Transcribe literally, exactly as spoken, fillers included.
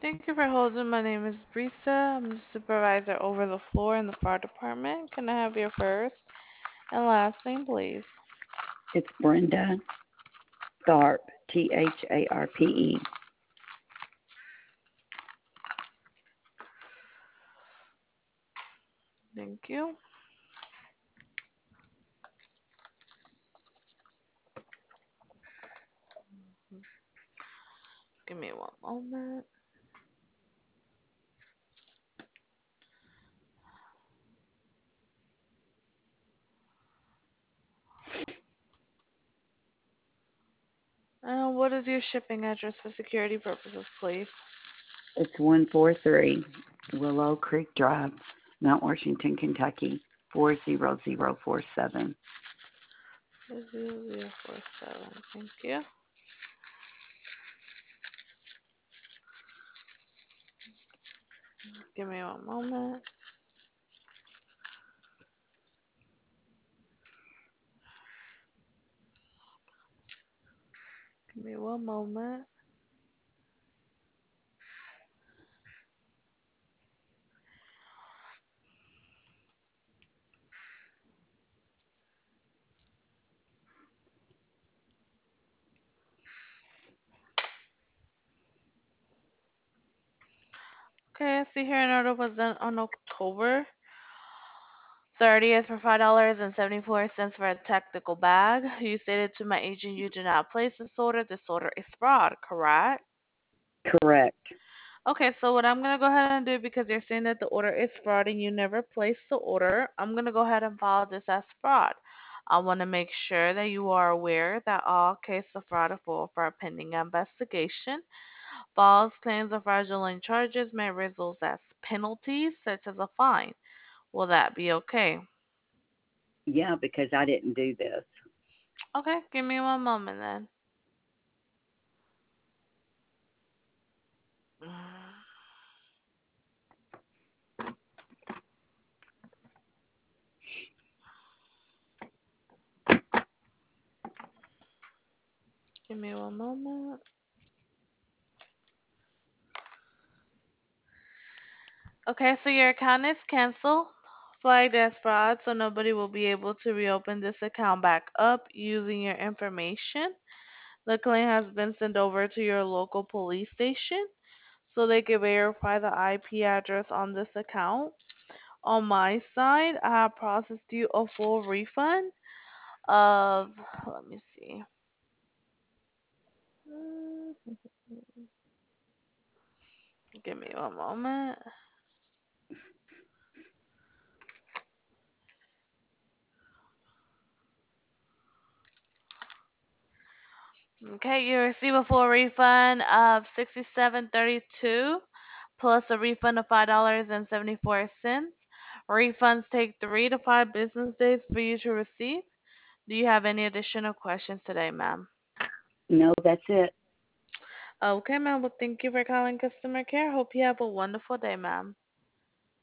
Thank you for holding. My name is Brisa. I'm the supervisor over the floor in the fire department. Can I have your first and last name, please? It's Brenda Tharp, T H A R P E. Thank you. Give me one moment. Uh, what is your shipping address for security purposes, please? It's one four three Willow Creek Drive, Mount Washington, Kentucky, four zero zero four seven. zero zero four seven. Thank you. Give me one moment. Give me one moment. Okay, I see here an order was done on October thirtieth for five dollars and seventy-four cents for a technical bag. You stated to my agent you did not place this order. This order is fraud, correct? Correct. Okay, so what I'm gonna go ahead and do, because you're saying that the order is fraud and you never placed the order, I'm gonna go ahead and file this as fraud. I want to make sure that you are aware that all cases of fraud will for a pending investigation. False claims or fraudulent charges may result as penalties, such as a fine. Will that be okay? Yeah, because I didn't do this. Okay, give me one moment then. Give me one moment. Okay, so your account is canceled, flagged as fraud, so nobody will be able to reopen this account back up using your information. The claim has been sent over to your local police station so they can verify the I P address on this account. On my side, I have processed you a full refund of, let me see. Mm, Give me one moment. Okay, you receive a full refund of sixty-seven thirty-two plus a refund of five dollars and seventy-four cents. Refunds take three to five business days for you to receive. Do you have any additional questions today, ma'am? No, that's it. Okay, ma'am. Well, thank you for calling customer care. Hope you have a wonderful day, ma'am.